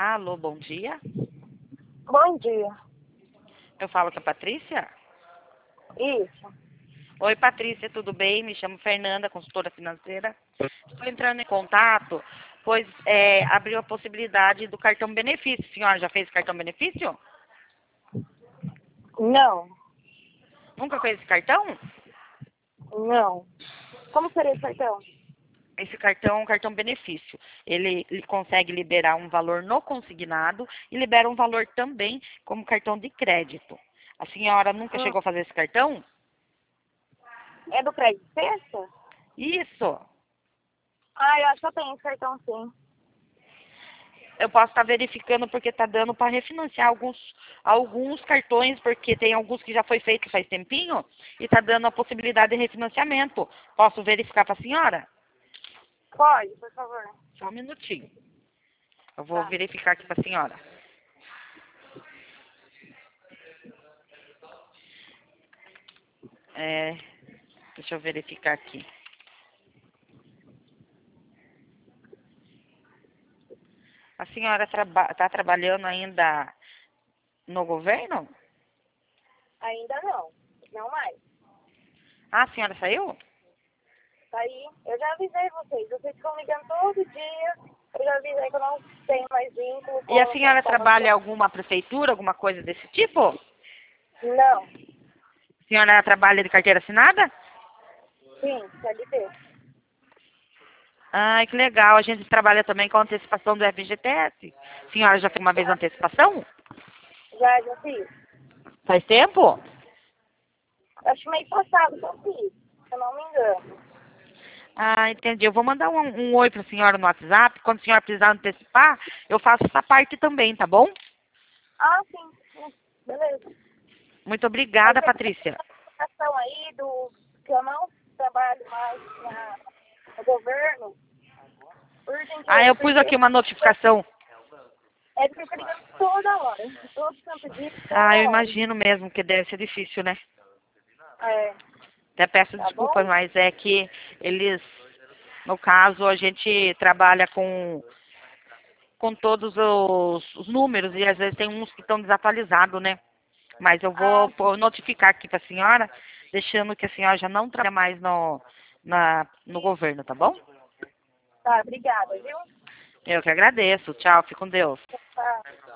Alô, bom dia. Bom dia. Eu falo com a Patrícia? Isso. Oi, Patrícia, tudo bem? Me chamo Fernanda, consultora financeira. Estou entrando em contato, pois abriu a possibilidade do cartão benefício. A senhora já fez cartão benefício? Não. Nunca fez esse cartão? Não. Como seria esse cartão? Esse cartão é um cartão benefício. Ele consegue liberar um valor no consignado e libera um valor também como cartão de crédito. A senhora nunca chegou a fazer esse cartão? É do Crédito Sexta? Isso. Ah, eu acho que eu tenho esse cartão sim. Eu posso estar verificando porque está dando para refinanciar alguns cartões, porque tem alguns que já foi feito faz tempinho e está dando a possibilidade de refinanciamento. Posso verificar para a senhora? Pode, por favor. Só um minutinho. Eu vou Tá. verificar aqui para a senhora. Deixa eu verificar aqui. A senhora está trabalhando ainda no governo? Ainda não. Não mais. Ah, a senhora saiu? Tá aí. Eu já avisei vocês. Vocês ficam ligando todo dia. Eu já avisei que eu não tenho mais vínculo E a com senhora com trabalha em você. alguma prefeitura, alguma coisa desse tipo? Não. A senhora trabalha de carteira assinada? Sim, CLT. Ai, que legal. A gente trabalha também com antecipação do FGTS. A senhora já fez uma vez antecipação? Já fiz. Faz tempo? Acho que mês passado que eu fiz, se eu não me engano. Ah, entendi. Eu vou mandar um oi para a senhora no WhatsApp. Quando a senhora precisar antecipar, eu faço essa parte também, tá bom? Ah, sim. Beleza. Muito Mas obrigada, você tem Patrícia. uma questão aí do que eu não trabalho mais no governo, Ah, urgentemente, eu pus porque aqui uma notificação. porque tá ligando toda hora, todo santo dia, Ah, toda eu hora. imagino mesmo que deve ser difícil, né? É, Até peço tá desculpas, bom? mas é que eles, no caso, a gente trabalha com todos os números e às vezes tem uns que estão desatualizados, né? Mas eu Ah, vou notificar aqui para a senhora, deixando que a senhora já não trabalha mais no governo, tá bom? tá, obrigada, viu? Eu que agradeço. Tchau, fique com Deus. Tá.